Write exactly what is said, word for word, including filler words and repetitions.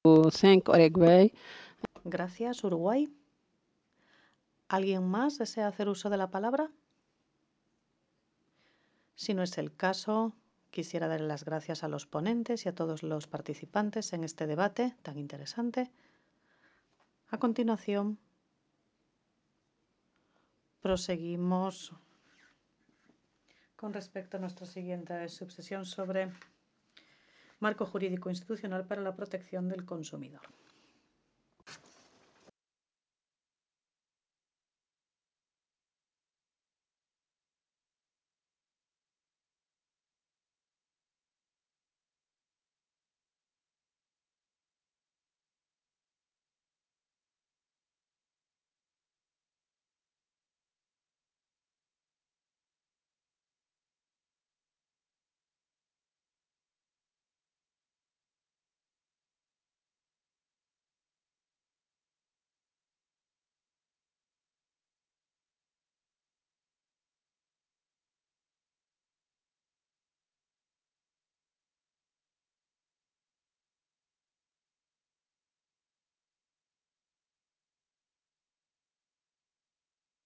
Thank Uruguay. Gracias, Uruguay. ¿Alguien más desea hacer uso de la palabra? Si no es el caso, quisiera dar las gracias a los ponentes y a todos los participantes en este debate tan interesante. A continuación, proseguimos con respecto a nuestra siguiente subsesión sobre marco jurídico institucional para la protección del consumidor.